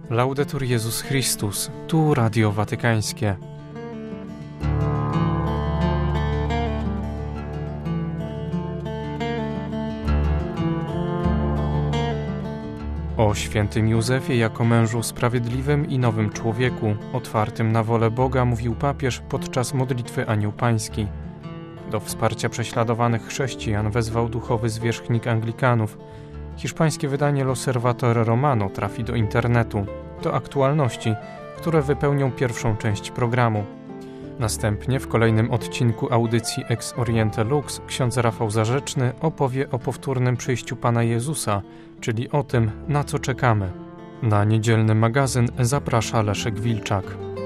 Laudetur Jezus Chrystus, tu Radio Watykańskie. O świętym Józefie jako mężu sprawiedliwym i nowym człowieku, otwartym na wolę Boga, mówił papież podczas modlitwy Anioł Pański. Do wsparcia prześladowanych chrześcijan wezwał duchowy zwierzchnik Anglikanów. Hiszpańskie wydanie L'Osservatore Romano trafi do internetu. To aktualności, które wypełnią pierwszą część programu. Następnie w kolejnym odcinku audycji Ex Oriente Lux ksiądz Rafał Zarzeczny opowie o powtórnym przyjściu Pana Jezusa, czyli o tym, na co czekamy. Na niedzielny magazyn zaprasza Leszek Wilczak.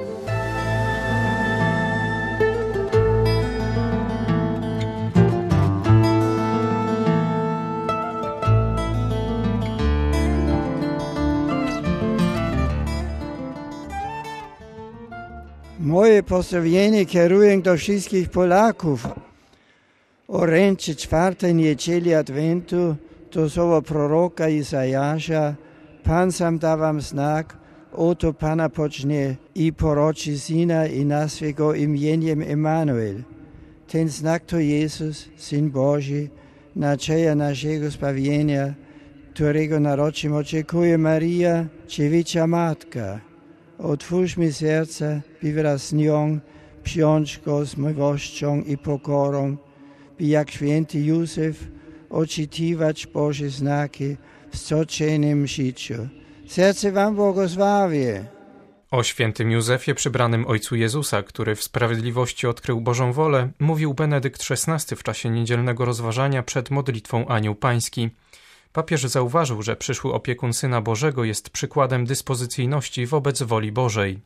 Moje pozdrowienie kieruję do wszystkich Polaków. Orędzie czwartej niedzieli Adwentu to słowo proroka Izajasza. Pan sam da wam znak, oto Pana pocznie i poroczy syna i nazwie go imieniem Emanuel. Ten znak to Jezus, Syn Boży, nadzieja naszego zbawienia, którego narodzin oczekuje Maria, dziewica Matka. Otwórz mi serce, by wraz z nią przyjąć go z miłością i pokorą, by jak święty Józef oczekiwać Boże znaki w codziennym życiu. Serce wam błogosławi. O świętym Józefie przybranym Ojcu Jezusa, który w sprawiedliwości odkrył Bożą wolę, mówił Benedykt XVI w czasie niedzielnego rozważania przed modlitwą Anioł Pański. Papież zauważył, że przyszły opiekun Syna Bożego jest przykładem dyspozycyjności wobec woli Bożej.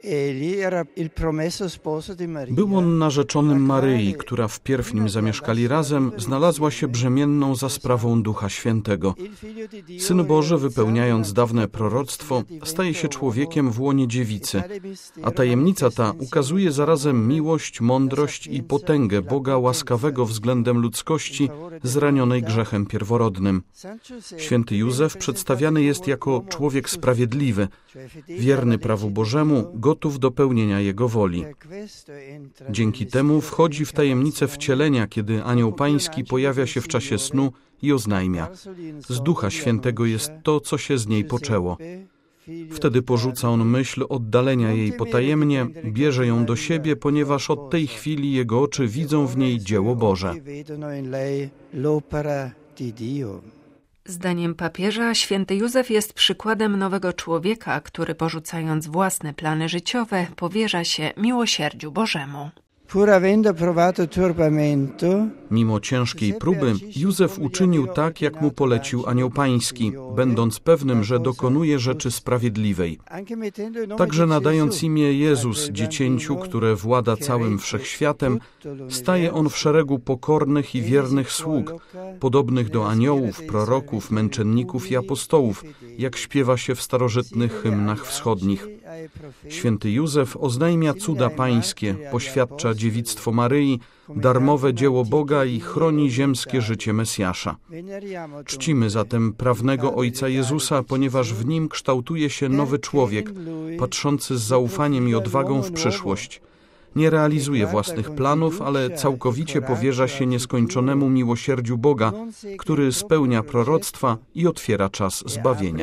Był on narzeczonym Maryi, która wpierw nim zamieszkali razem, znalazła się brzemienną za sprawą Ducha Świętego. Syn Boży, wypełniając dawne proroctwo, staje się człowiekiem w łonie dziewicy, a tajemnica ta ukazuje zarazem miłość, mądrość i potęgę Boga łaskawego względem ludzkości zranionej grzechem pierworodnym. Święty Józef przedstawiany jest jako człowiek sprawiedliwy, wierny prawu Bożemu, gotów do pełnienia Jego woli. Dzięki temu wchodzi w tajemnicę wcielenia, kiedy Anioł Pański pojawia się w czasie snu i oznajmia: z Ducha Świętego jest to, co się z niej poczęło. Wtedy porzuca on myśl oddalenia jej potajemnie, bierze ją do siebie, ponieważ od tej chwili jego oczy widzą w niej dzieło Boże. Zdaniem papieża święty Józef jest przykładem nowego człowieka, który porzucając własne plany życiowe powierza się miłosierdziu Bożemu. Mimo ciężkiej próby, Józef uczynił tak, jak mu polecił Anioł Pański, będąc pewnym, że dokonuje rzeczy sprawiedliwej. Także nadając imię Jezus dziecięciu, które włada całym wszechświatem, staje on w szeregu pokornych i wiernych sług, podobnych do aniołów, proroków, męczenników i apostołów, jak śpiewa się w starożytnych hymnach wschodnich. Święty Józef oznajmia cuda pańskie, poświadcza dziewictwo Maryi, darmowe dzieło Boga i chroni ziemskie życie Mesjasza. Czcimy zatem prawnego Ojca Jezusa, ponieważ w nim kształtuje się nowy człowiek, patrzący z zaufaniem i odwagą w przyszłość. Nie realizuje własnych planów, ale całkowicie powierza się nieskończonemu miłosierdziu Boga, który spełnia proroctwa i otwiera czas zbawienia.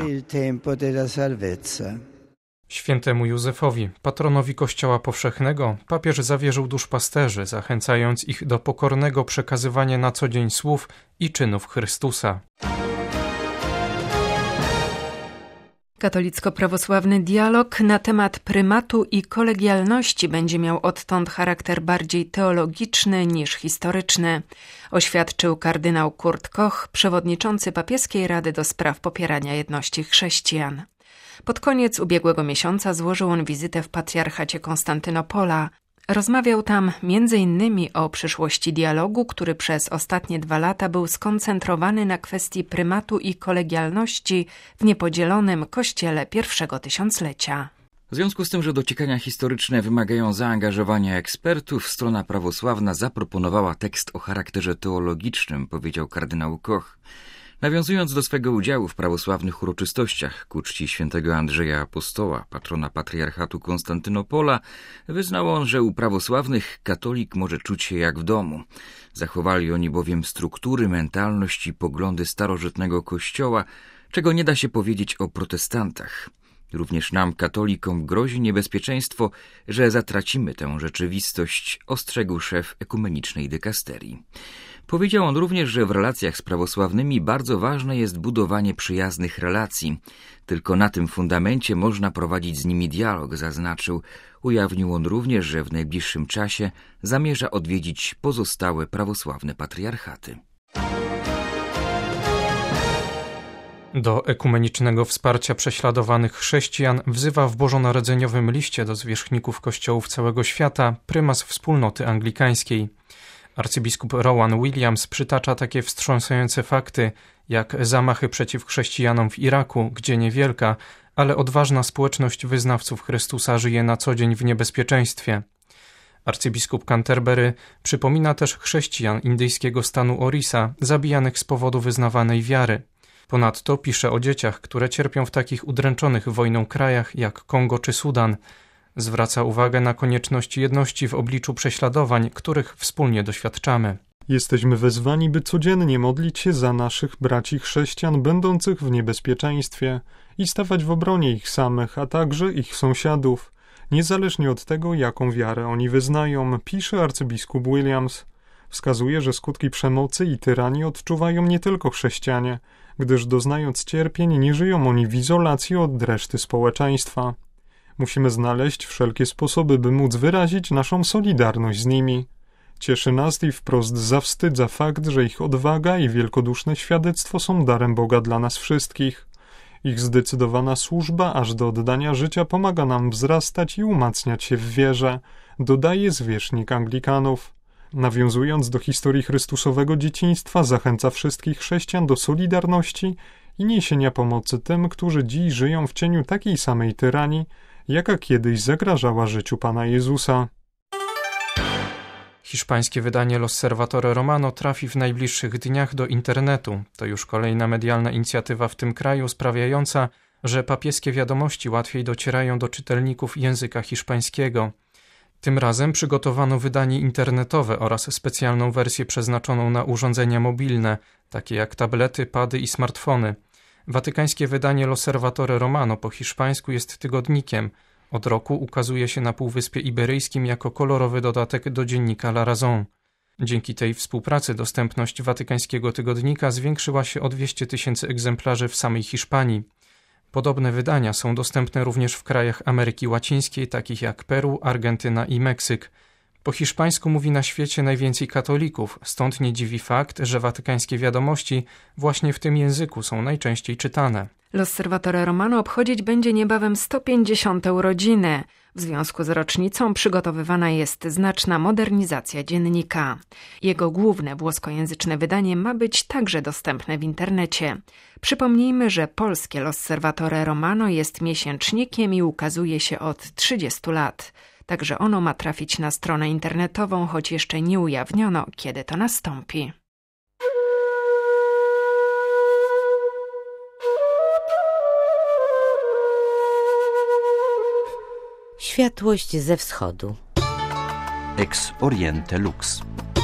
Świętemu Józefowi, patronowi Kościoła Powszechnego, papież zawierzył duszpasterzy, zachęcając ich do pokornego przekazywania na co dzień słów i czynów Chrystusa. Katolicko-prawosławny dialog na temat prymatu i kolegialności będzie miał odtąd charakter bardziej teologiczny niż historyczny, oświadczył kardynał Kurt Koch, przewodniczący Papieskiej Rady do spraw popierania jedności chrześcijan. Pod koniec ubiegłego miesiąca złożył on wizytę w patriarchacie Konstantynopola. Rozmawiał tam m.in. o przyszłości dialogu, który przez ostatnie 2 lata był skoncentrowany na kwestii prymatu i kolegialności w niepodzielonym Kościele pierwszego tysiąclecia. W związku z tym, że dociekania historyczne wymagają zaangażowania ekspertów, strona prawosławna zaproponowała tekst o charakterze teologicznym, powiedział kardynał Koch. Nawiązując do swego udziału w prawosławnych uroczystościach ku czci świętego Andrzeja Apostoła, patrona patriarchatu Konstantynopola, wyznał on, że u prawosławnych katolik może czuć się jak w domu. Zachowali oni bowiem struktury, mentalność i poglądy starożytnego kościoła, czego nie da się powiedzieć o protestantach. Również nam, katolikom, grozi niebezpieczeństwo, że zatracimy tę rzeczywistość, ostrzegł szef ekumenicznej dykasterii. Powiedział on również, że w relacjach z prawosławnymi bardzo ważne jest budowanie przyjaznych relacji. Tylko na tym fundamencie można prowadzić z nimi dialog, zaznaczył. Ujawnił on również, że w najbliższym czasie zamierza odwiedzić pozostałe prawosławne patriarchaty. Do ekumenicznego wsparcia prześladowanych chrześcijan wzywa w bożonarodzeniowym liście do zwierzchników kościołów całego świata prymas wspólnoty anglikańskiej. Arcybiskup Rowan Williams przytacza takie wstrząsające fakty, jak zamachy przeciw chrześcijanom w Iraku, gdzie niewielka, ale odważna społeczność wyznawców Chrystusa żyje na co dzień w niebezpieczeństwie. Arcybiskup Canterbury przypomina też chrześcijan indyjskiego stanu Orissa, zabijanych z powodu wyznawanej wiary. Ponadto pisze o dzieciach, które cierpią w takich udręczonych wojną krajach jak Kongo czy Sudan. Zwraca uwagę na konieczność jedności w obliczu prześladowań, których wspólnie doświadczamy. Jesteśmy wezwani, by codziennie modlić się za naszych braci chrześcijan będących w niebezpieczeństwie i stawać w obronie ich samych, a także ich sąsiadów, niezależnie od tego, jaką wiarę oni wyznają, pisze arcybiskup Williams. Wskazuje, że skutki przemocy i tyranii odczuwają nie tylko chrześcijanie, gdyż doznając cierpień nie żyją oni w izolacji od reszty społeczeństwa. Musimy znaleźć wszelkie sposoby, by móc wyrazić naszą solidarność z nimi. Cieszy nas i wprost zawstydza fakt, że ich odwaga i wielkoduszne świadectwo są darem Boga dla nas wszystkich. Ich zdecydowana służba aż do oddania życia pomaga nam wzrastać i umacniać się w wierze, dodaje zwierzchnik Anglikanów. Nawiązując do historii Chrystusowego dzieciństwa, zachęca wszystkich chrześcijan do solidarności i niesienia pomocy tym, którzy dziś żyją w cieniu takiej samej tyranii, jaka kiedyś zagrażała życiu Pana Jezusa. Hiszpańskie wydanie L'Osservatore Romano trafi w najbliższych dniach do internetu. To już kolejna medialna inicjatywa w tym kraju sprawiająca, że papieskie wiadomości łatwiej docierają do czytelników języka hiszpańskiego. Tym razem przygotowano wydanie internetowe oraz specjalną wersję przeznaczoną na urządzenia mobilne, takie jak tablety, pady i smartfony. Watykańskie wydanie L'Osservatore Romano po hiszpańsku jest tygodnikiem. Od roku ukazuje się na Półwyspie Iberyjskim jako kolorowy dodatek do dziennika La Razón. Dzięki tej współpracy dostępność watykańskiego tygodnika zwiększyła się o 200 000 egzemplarzy w samej Hiszpanii. Podobne wydania są dostępne również w krajach Ameryki Łacińskiej, takich jak Peru, Argentyna i Meksyk. Po hiszpańsku mówi na świecie najwięcej katolików, stąd nie dziwi fakt, że watykańskie wiadomości właśnie w tym języku są najczęściej czytane. L'Osservatore Romano obchodzić będzie niebawem 150. urodziny. W związku z rocznicą przygotowywana jest znaczna modernizacja dziennika. Jego główne włoskojęzyczne wydanie ma być także dostępne w internecie. Przypomnijmy, że polskie L'Osservatore Romano jest miesięcznikiem i ukazuje się od 30 lat. Także ono ma trafić na stronę internetową, choć jeszcze nie ujawniono, kiedy to nastąpi. Światłość ze wschodu. Ex Oriente Lux.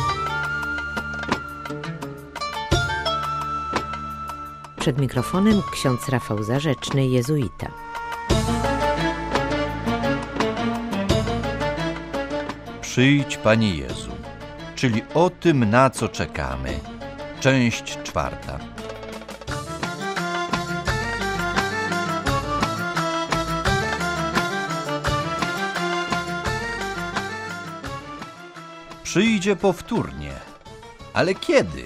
Przed mikrofonem ksiądz Rafał Zarzeczny, jezuita. Przyjdź, Panie Jezu, czyli o tym, na co czekamy. Część 4. Przyjdzie powtórnie. Ale kiedy?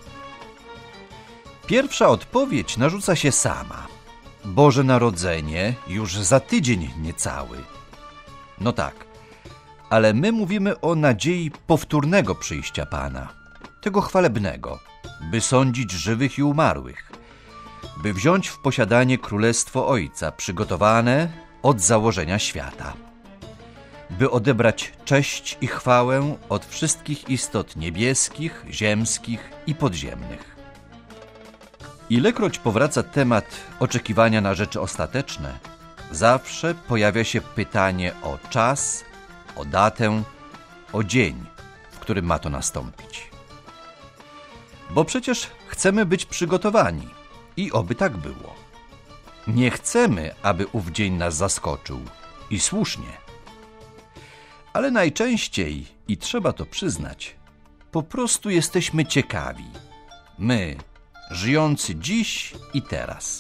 Pierwsza odpowiedź narzuca się sama. Boże Narodzenie już za tydzień niecały. No tak, ale my mówimy o nadziei powtórnego przyjścia Pana, tego chwalebnego, by sądzić żywych i umarłych, by wziąć w posiadanie Królestwo Ojca przygotowane od założenia świata, by odebrać cześć i chwałę od wszystkich istot niebieskich, ziemskich i podziemnych. Ilekroć powraca temat oczekiwania na rzeczy ostateczne, zawsze pojawia się pytanie o czas, o datę, o dzień, w którym ma to nastąpić. Bo przecież chcemy być przygotowani i oby tak było. Nie chcemy, aby ów dzień nas zaskoczył i słusznie. Ale najczęściej, i trzeba to przyznać, po prostu jesteśmy ciekawi. My, żyjący dziś i teraz.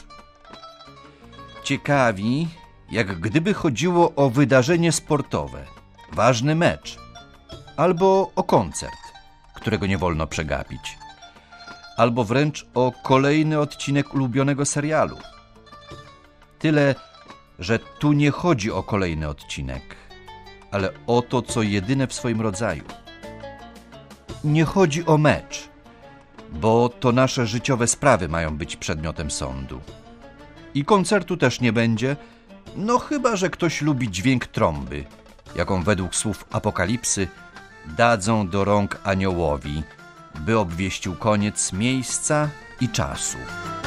Ciekawi, jak gdyby chodziło o wydarzenie sportowe, ważny mecz, albo o koncert, którego nie wolno przegapić, albo wręcz o kolejny odcinek ulubionego serialu. Tyle, że tu nie chodzi o kolejny odcinek, ale o to, co jedyne w swoim rodzaju. Nie chodzi o mecz, bo to nasze życiowe sprawy mają być przedmiotem sądu. I koncertu też nie będzie, no chyba że ktoś lubi dźwięk trąby, jaką według słów Apokalipsy dadzą do rąk aniołowi, by obwieścił koniec miejsca i czasu.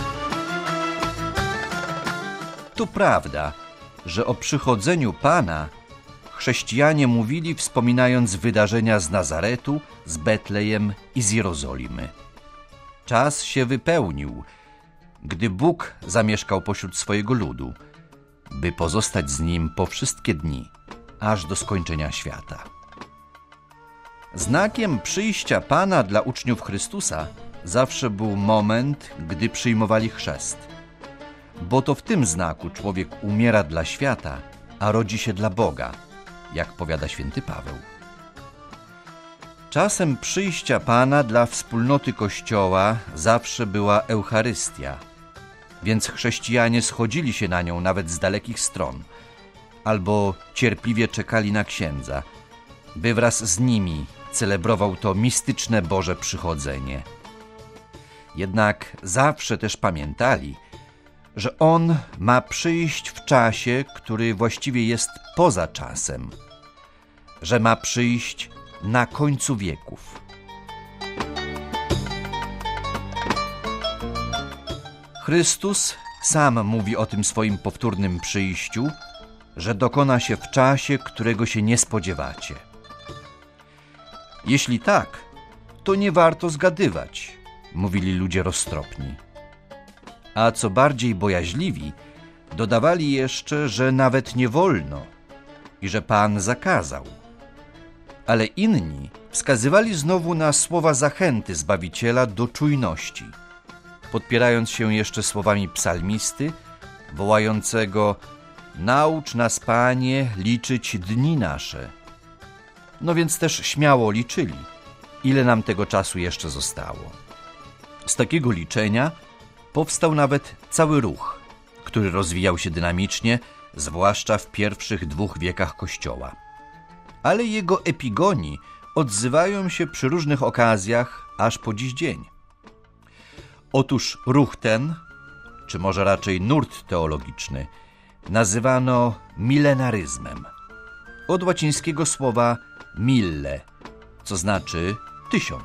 To prawda, że o przychodzeniu Pana chrześcijanie mówili, wspominając wydarzenia z Nazaretu, z Betlejem i z Jerozolimy. Czas się wypełnił, gdy Bóg zamieszkał pośród swojego ludu, by pozostać z nim po wszystkie dni, aż do skończenia świata. Znakiem przyjścia Pana dla uczniów Chrystusa zawsze był moment, gdy przyjmowali chrzest, bo to w tym znaku człowiek umiera dla świata, a rodzi się dla Boga, jak powiada święty Paweł. Czasem przyjścia Pana dla wspólnoty Kościoła zawsze była Eucharystia, więc chrześcijanie schodzili się na nią nawet z dalekich stron, albo cierpliwie czekali na księdza, by wraz z nimi celebrował to mistyczne Boże przychodzenie. Jednak zawsze też pamiętali, że On ma przyjść w czasie, który właściwie jest poza czasem, że ma przyjść na końcu wieków. Chrystus sam mówi o tym swoim powtórnym przyjściu, że dokona się w czasie, którego się nie spodziewacie. Jeśli tak, to nie warto zgadywać, mówili ludzie roztropni. A co bardziej bojaźliwi, dodawali jeszcze, że nawet nie wolno i że Pan zakazał. Ale inni wskazywali znowu na słowa zachęty Zbawiciela do czujności, podpierając się jeszcze słowami psalmisty, wołającego: naucz nas, Panie, liczyć dni nasze. No więc też śmiało liczyli, ile nam tego czasu jeszcze zostało. Z takiego liczenia powstał nawet cały ruch, który rozwijał się dynamicznie, zwłaszcza w pierwszych 2 wiekach Kościoła. Ale jego epigoni odzywają się przy różnych okazjach aż po dziś dzień. Otóż ruch ten, czy może raczej nurt teologiczny, nazywano milenaryzmem. Od łacińskiego słowa mille, co znaczy 1000.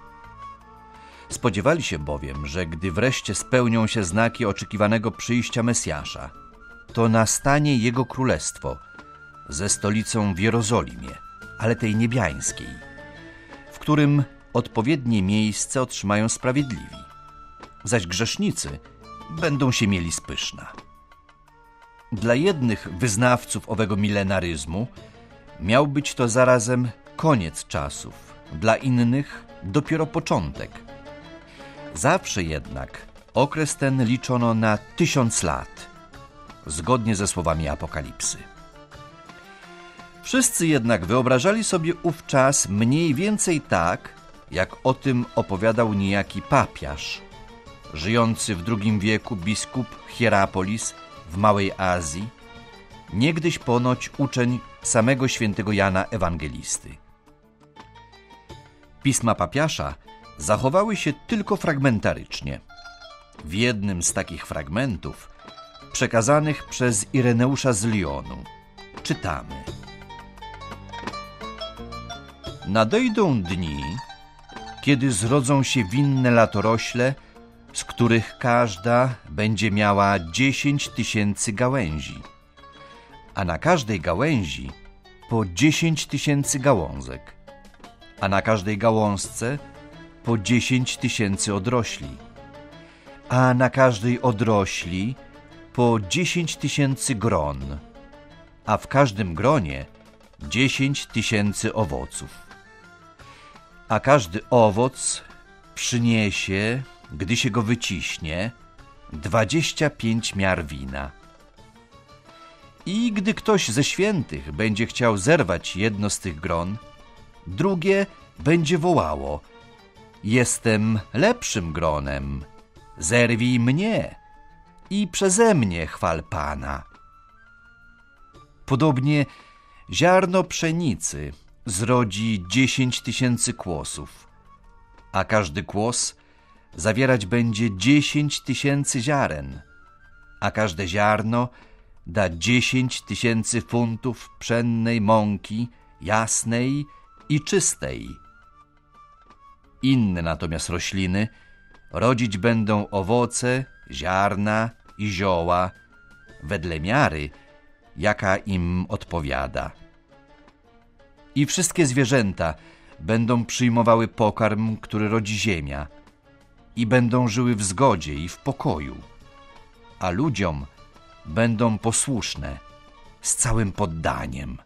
Spodziewali się bowiem, że gdy wreszcie spełnią się znaki oczekiwanego przyjścia Mesjasza, to nastanie Jego królestwo ze stolicą w Jerozolimie, ale tej niebiańskiej, w którym odpowiednie miejsce otrzymają sprawiedliwi, zaś grzesznicy będą się mieli spyszna. Dla jednych wyznawców owego milenaryzmu miał być to zarazem koniec czasów, dla innych dopiero początek. Zawsze jednak okres ten liczono na 1000 lat, zgodnie ze słowami Apokalipsy. Wszyscy jednak wyobrażali sobie ów czas mniej więcej tak, jak o tym opowiadał niejaki papiarz, żyjący w II wieku biskup Hierapolis w Małej Azji, niegdyś ponoć uczeń samego świętego Jana Ewangelisty. Pisma papiasza zachowały się tylko fragmentarycznie. W jednym z takich fragmentów, przekazanych przez Ireneusza z Lyonu, czytamy: nadejdą dni, kiedy zrodzą się winne latorośle, z których każda będzie miała 10 000 gałęzi, a na każdej gałęzi po 10 000 gałązek, a na każdej gałązce po 10 000 odrośli, a na każdej odrośli po 10 000 gron, a w każdym gronie 10 000 owoców. A każdy owoc przyniesie, gdy się go wyciśnie, 25 miar wina. I gdy ktoś ze świętych będzie chciał zerwać jedno z tych gron, drugie będzie wołało: jestem lepszym gronem, zerwij mnie i przeze mnie chwal Pana. Podobnie ziarno pszenicy zrodzi 10 000 kłosów, a każdy kłos zawierać będzie 10 000 ziaren, a każde ziarno da 10 000 funtów pszennej mąki jasnej i czystej. Inne natomiast rośliny rodzić będą owoce, ziarna i zioła wedle miary, jaka im odpowiada. I wszystkie zwierzęta będą przyjmowały pokarm, który rodzi ziemia, i będą żyły w zgodzie i w pokoju, a ludziom będą posłuszne z całym poddaniem.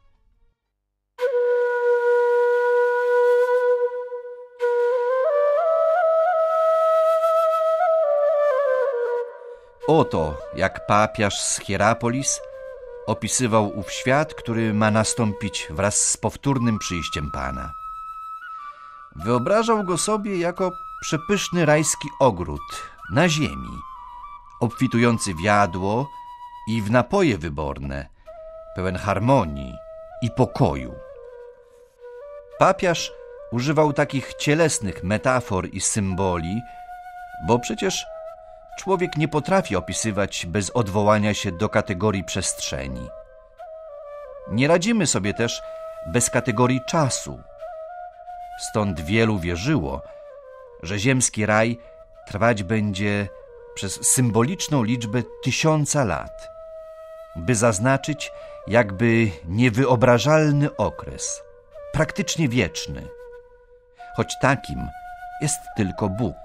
Oto jak papież z Hierapolis opisywał ów świat, który ma nastąpić wraz z powtórnym przyjściem Pana. Wyobrażał go sobie jako przepyszny rajski ogród na ziemi, obfitujący w jadło i w napoje wyborne, pełen harmonii i pokoju. Papież używał takich cielesnych metafor i symboli, bo przecież człowiek nie potrafi opisywać bez odwołania się do kategorii przestrzeni. Nie radzimy sobie też bez kategorii czasu. Stąd wielu wierzyło, że ziemski raj trwać będzie przez symboliczną liczbę 1000 lat, by zaznaczyć jakby niewyobrażalny okres, praktycznie wieczny, choć takim jest tylko Bóg.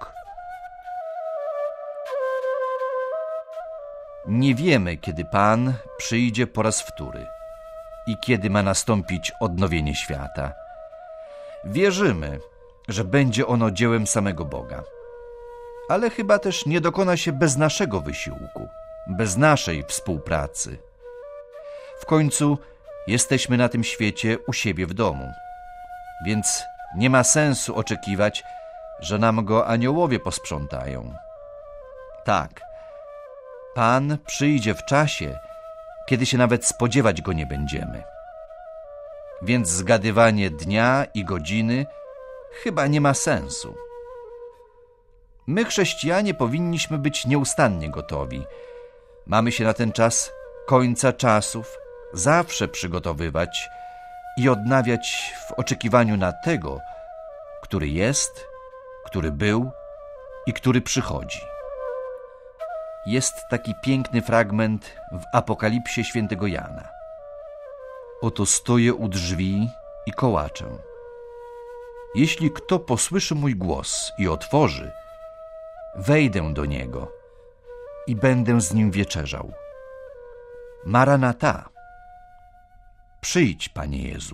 Nie wiemy, kiedy Pan przyjdzie po raz wtóry i kiedy ma nastąpić odnowienie świata. Wierzymy, że będzie ono dziełem samego Boga. Ale chyba też nie dokona się bez naszego wysiłku, bez naszej współpracy. W końcu jesteśmy na tym świecie u siebie w domu, więc nie ma sensu oczekiwać, że nam go aniołowie posprzątają. Tak, Pan przyjdzie w czasie, kiedy się nawet spodziewać go nie będziemy. Więc zgadywanie dnia i godziny chyba nie ma sensu. My, chrześcijanie, powinniśmy być nieustannie gotowi. Mamy się na ten czas końca czasów zawsze przygotowywać i odnawiać w oczekiwaniu na tego, który jest, który był i który przychodzi. Jest taki piękny fragment w Apokalipsie świętego Jana. Oto stoję u drzwi i kołaczę. Jeśli kto posłyszy mój głos i otworzy, wejdę do niego i będę z nim wieczerzał. Maranata. Przyjdź, Panie Jezu.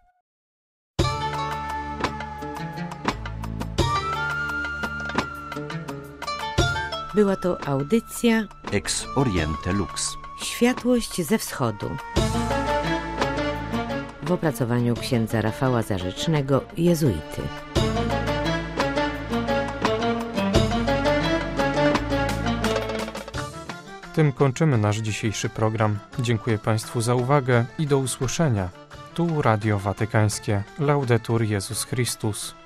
Była to audycja Ex Oriente Lux. Światłość ze wschodu. W opracowaniu księdza Rafała Zarzecznego, jezuity. Tym kończymy nasz dzisiejszy program. Dziękuję Państwu za uwagę i do usłyszenia. Tu Radio Watykańskie. Laudetur Jezus Chrystus.